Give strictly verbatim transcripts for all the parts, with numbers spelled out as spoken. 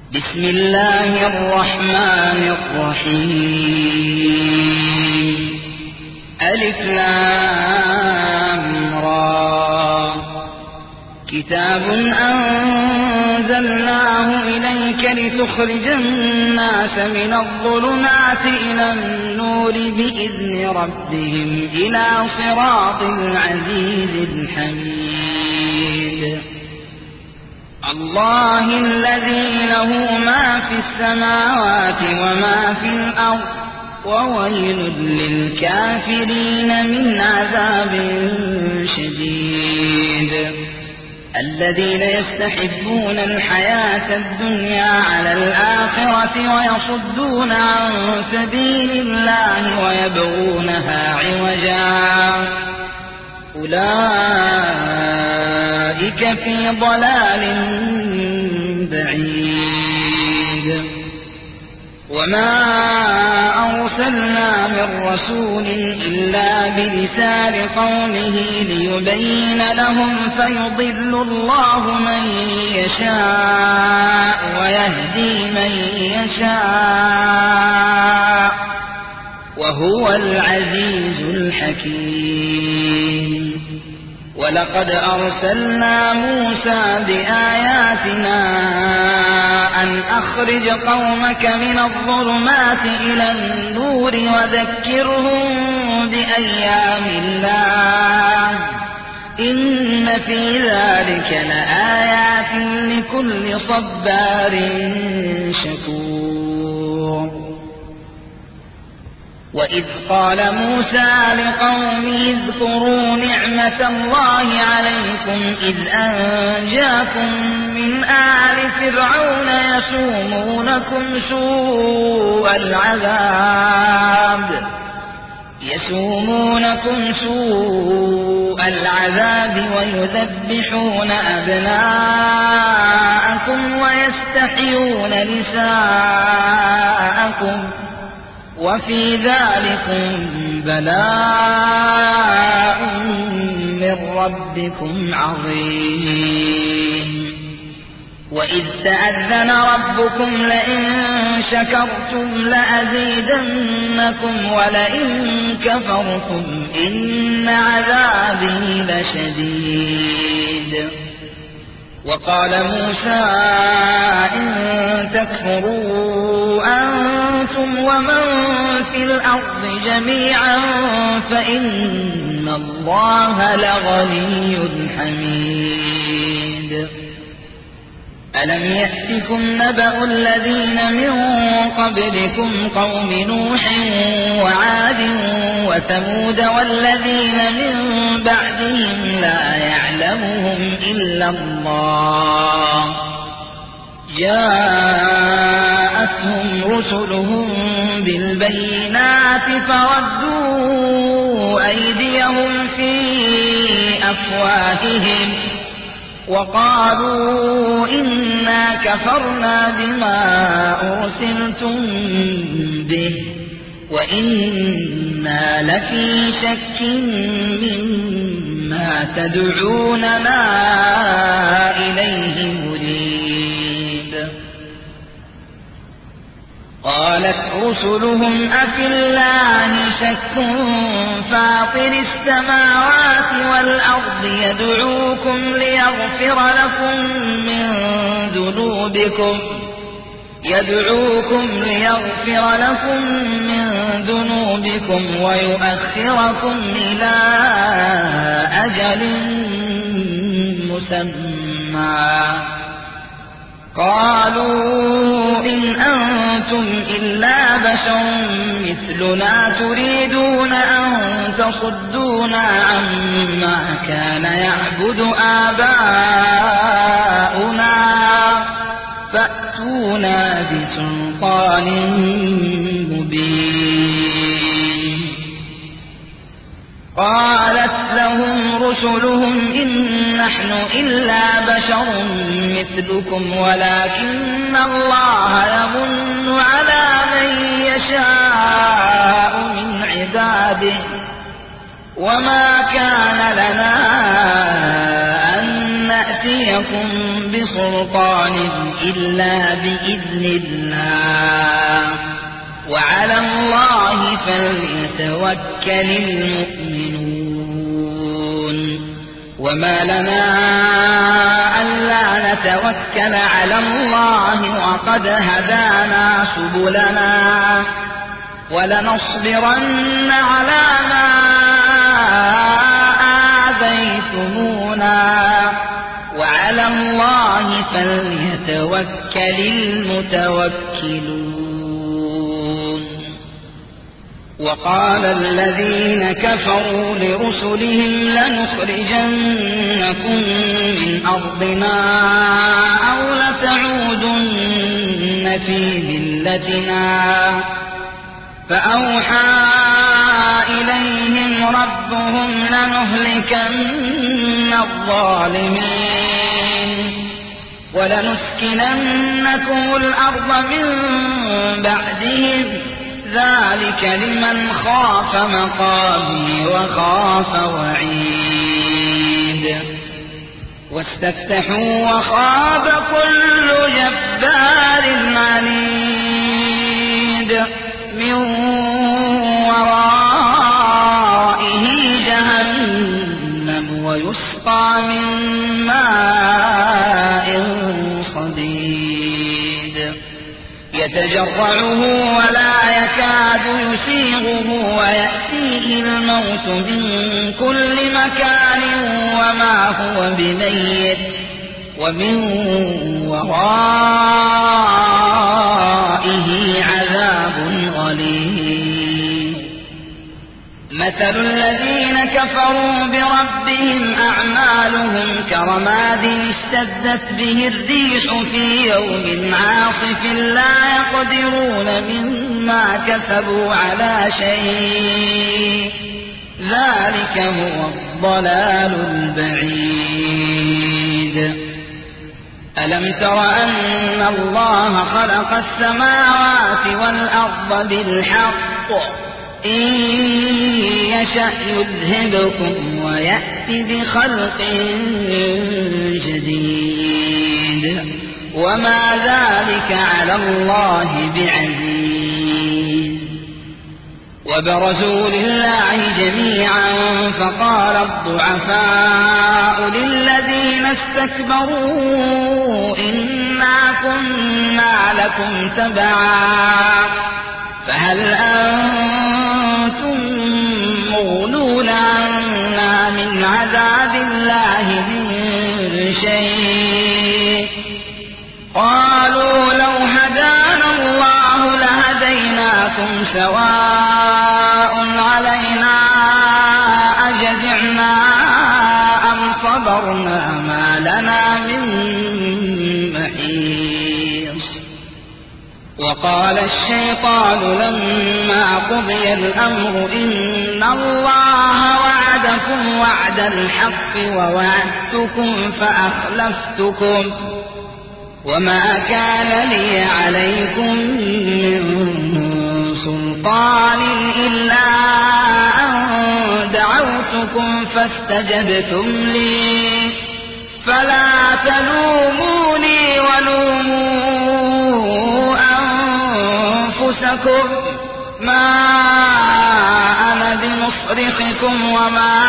بسم الله الرحمن الرحيم. ألف لام را. كتاب أنزلناه إليك لتخرج الناس من الظلمات إلى النور بإذن ربهم إلى صراط العزيز الحميد. الله الذي له ما في السماوات وما في الأرض وويل للكافرين من عذاب شديد. الذين يستحبون الحياة الدنيا على الآخرة ويصدون عن سبيل الله ويبغونها عوجا أولئك في ضلال بعيد. وما أرسلنا من رسول إلا بلسان قومه ليبين لهم فيضل الله من يشاء ويهدي من يشاء وهو العزيز الحكيم. ولقد أرسلنا موسى بآياتنا أن أخرج قومك من الظلمات إلى النور وذكرهم بأيام الله إن في ذلك لآيات لكل صبار شكور. وإذ قال موسى لقومه اذكروا نعمة الله عليكم إذ أنجاكم من آل فرعون يسومونكم سوء العذاب يسومونكم سوء العذاب ويذبحون أبناءكم ويستحيون نساءكم وفي ذلكم بلاء من ربكم عظيم. وإذ تأذن ربكم لئن شكرتم لأزيدنكم ولئن كفرتم إن عذابي لشديد. وقال موسى إن تكفروا أنتم ومن في الأرض جميعا فإن الله لغني حميد. ألم يأتكم نبأ الذين من قبلكم قوم نوح وعاد وثمود والذين من بعدهم لا يعلمهم إلا الله جاءتهم رسلهم بالبينات فردوا أيديهم في أفواههم وقالوا إنا كفرنا بما أرسلتم به وإنا لفي شك مما تدعوننا إليه مريب. قالت رسلهم أفي الله شك فاطر السماوات والأرض يدعوكم ليغفر لكم من ذنوبكم يدعوكم ليغفر لكم من ذنوبكم ويؤخركم إلى أجل مسمى. قالوا إن أنتم إلا بشر مثلنا تريدون أن تصدونا عما كان يعبد آباؤنا فأتونا بسلطان مبين. قالت لهم رسلهم إن نحن إلا بشر مثلكم ولكن الله يمن على من يشاء من عباده وما كان لنا أن نأتيكم بسلطان إلا بإذن الله وعلى الله فليتوكل المؤمنون وما لنا ألا نتوكل على الله وقد هدانا سبلنا ولنصبرن على ما آذيتمونا وعلى الله فليتوكل المتوكلون وقال الذين كفروا لرسلهم لنخرجنكم من أرضنا أو لتعودن في ملتنا فأوحى إليهم ربهم لنهلكن الظالمين ولنسكننكم الأرض من بعدهم ذلك لمن خاف مقامي وخاف وعيد واستفتحوا وخاب كل جبار عنيد من ورائه جهنم ويسقى من ماء صديد يتجرعه ولا يكاد يسيغه ويأتيه الموت من كل مكان وما هو بميت ومن ورائه عذاب غليظ مثل الذين كفروا بربهم أعمالهم كرماد اشتدت به الريح في يوم عاصف لا يقدرون مما كسبوا على شيء ذلك هو الضلال البعيد ألم تر أن الله خلق السماوات والأرض بالحق إن يشأ يذهبكم ويأتي بخلق جديد وما ذلك على الله بعزيز وبرزوا لله جميعا فقال الضعفاء للذين استكبروا إنا كنا لكم تبعا فهل أنتم مغنون عنا من عذاب الله من شيء قالوا لو هدانا الله لهديناكم سواء علينا أجزعنا أم صبرنا ما لنا من محيص وقال الشيطان لما قضي الأمر إن الله وعدكم وعد الحق ووعدتكم فأخلفتكم وما كان لي عليكم من سلطان إلا أن دعوتكم فاستجبتم لي فلا تلوموني ولوموا أنفسكم ما أنا بمصرخكم وما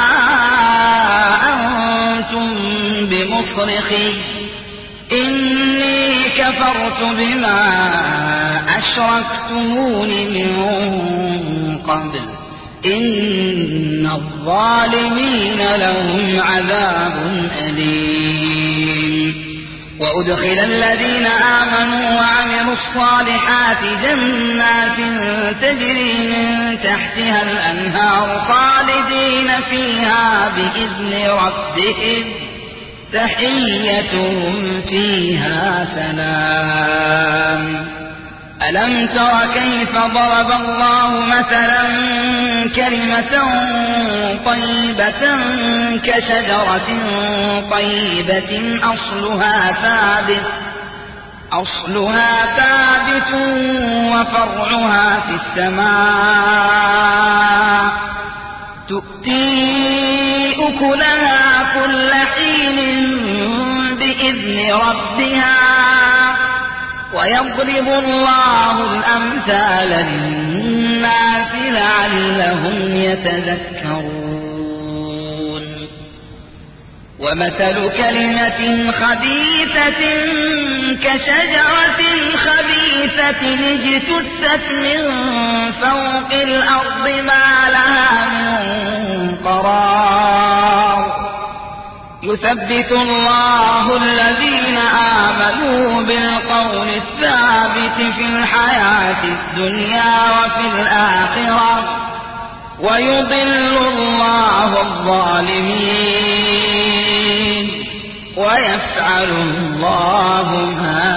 أنتم بمصرخي إني كفرت بما أشركتمون من قبل إن الظالمين لهم عذاب أليم وأدخل الذين آمنوا وعملوا الصالحات جنات تجري من تحتها الأنهار خالدين فيها بإذن ربهم تحيتهم فيها سلام ألم تر كيف ضرب الله مثلا كلمة طيبة كشجرة طيبة أصلها ثابت أصلها ثابت وفرعها في السماء تؤتي أكلها كل حين بإذن ربها ويضرب الله الأمثال للناس لعلهم يتذكرون ومثل كلمة خبيثة كشجرة خبيثة اجتثت من فوق الأرض ما لها من قرار يثبت الله الذين آمنوا بالقول الثابت في الحياة الدنيا وفي الآخرة ويضل الله الظالمين ويفعل الله ما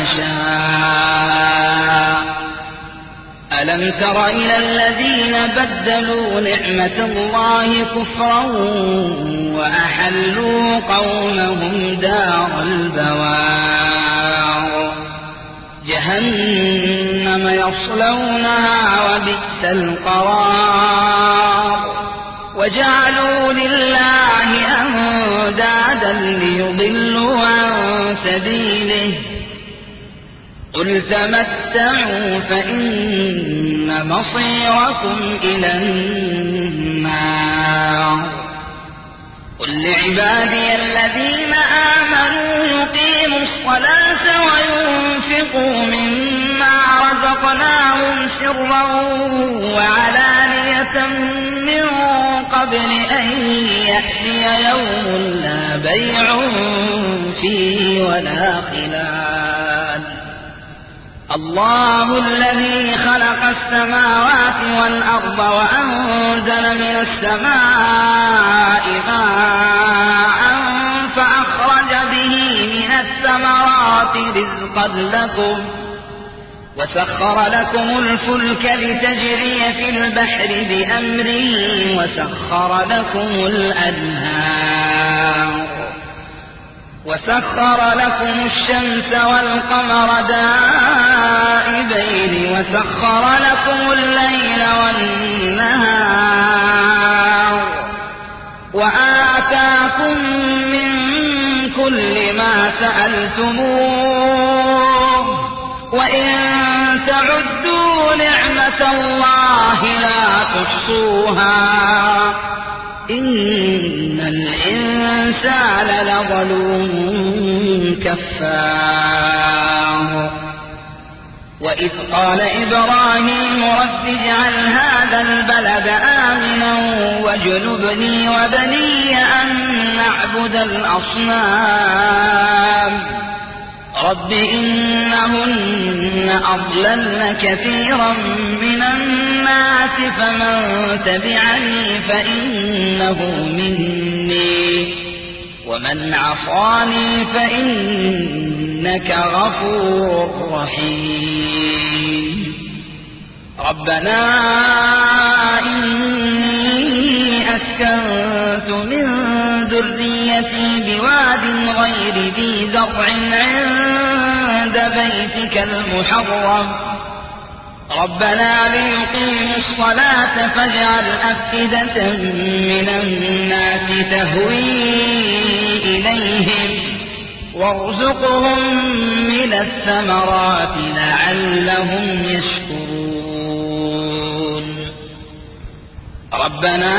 يشاء. ألم تر إلى الذين بدلوا نعمة الله كفرا وأحلوا قومهم دار البوار جهنم يصلونها وبئس القرار وجعلوا لله أندادا ليضلوا عن سبيله قل تمتعوا فإن مصيركم إلى النار قل لعبادي الذين آمنوا يقيموا الصلاة وينفقوا مما رزقناهم سرا وعلانية من قبل أن يأتي يوم لا بيع فيه ولا خلال الله الذي خلق السماوات والأرض وأنزل من السماء ماء فأخرج به من الثمرات رزقا لكم وسخر لكم الفلك لتجري في البحر بأمره وسخر لكم الأنهار وسخر لكم الشمس والقمر دائبين وسخر لكم الليل والنهار وآتاكم من كل ما سألتموه وإن تعدوا نعمة الله لا تحصوها إن الإنسان لظلوم كفار وإذ قال إبراهيم رب اجعل هذا البلد آمنا واجنبني وبني أن نعبد الأصنام رب إنهن أضللن كثيرا من الناس فمن تبعني فإنه مني ومن عصاني فإنك غفور رحيم ربنا إني أسكنت من ذريتي بواد غير ذي زرع عند بيتك المحرم ربنا ليقيموا الصلاة فاجعل أفئدة من الناس تهوي إليهم وارزقهم من الثمرات لعلهم يشكرون ربنا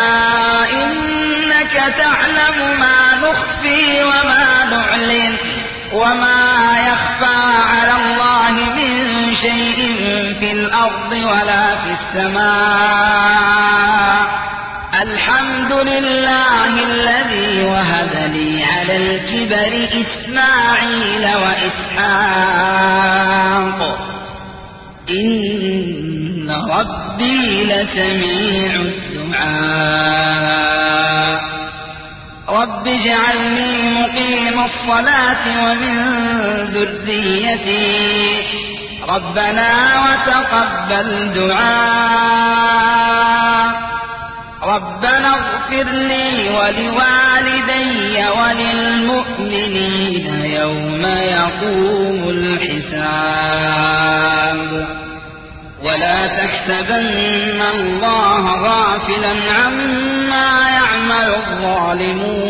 إنك تعلم ما نخفي وما نعلن وما يخفى على الله من شيء في الأرض ولا في السماء الحمد لله الذي وهب لي على الكبر إسماعيل وإسحاق إن ربي لسميع الدعاء رب اجعلني مقيم الصلاة ومن ذريتي ربنا وتقبل دعاء ربنا اغفر لي ولوالدي وللمؤمنين يوم يقوم الحساب ولا تحسبن الله غافلا عما يعمل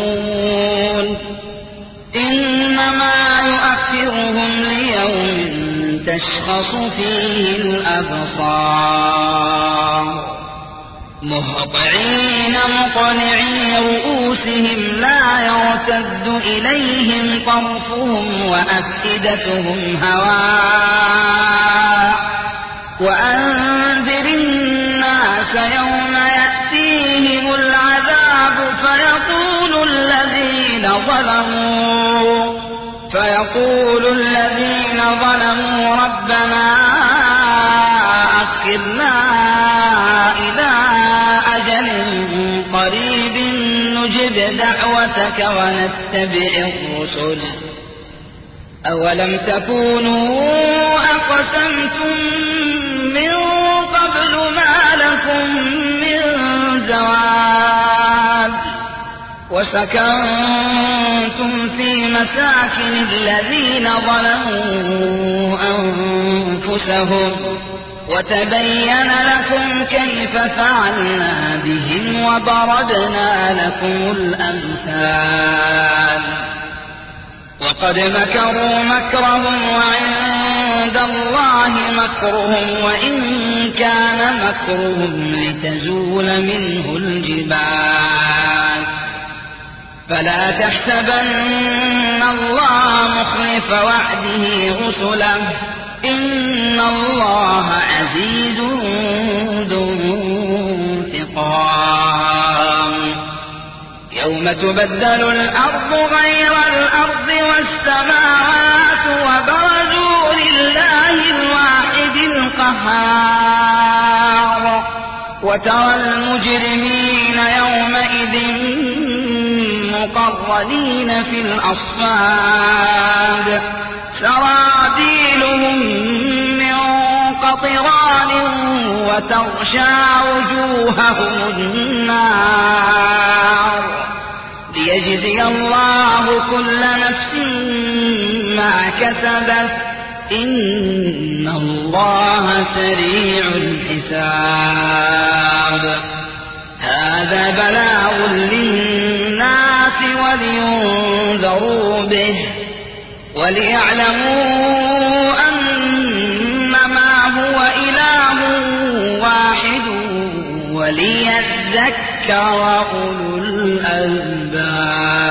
الظالمون إنما يؤخرهم ليوم تشخص فيه الأبصار مهطعين مقنعي رؤوسهم لا يرتد إليهم طرفهم وأفئدتهم هواء وأنذر الناس يوم يأتيهم العذاب فيقول الذين ظلموا فيقول الذين ظلموا ربنا أخرنا إلى أجل قريب نجب دعوتك ونتبع الرسل أولم تكونوا أقسمتم من قبل ما لكم من زوال وسكنتم في مساكن الذين ظلموا أنفسهم وتبين لكم كيف فعلنا بهم وضربنا لكم الأمثال وقد مكروا مكرهم وعند الله مكرهم وإن كان مكرهم لتزول منه الجبال فلا تحسبن الله مخلف وعده رسله إن الله عزيز ذو انتقام يوم تبدل الأرض غير الأرض والسماوات وبرزوا لله الواحد القهار وترى المجرمين يومئذ مقرنين في الأصفاد سرابيلهم من قطران وتغشى وجوههم النار ليجزي الله كل نفس ما كسبت إن الله سريع الحساب هذا بلاغ للناس ولينذروا به وليعلموا أنما هو إله واحد وليذكر أولو الألباب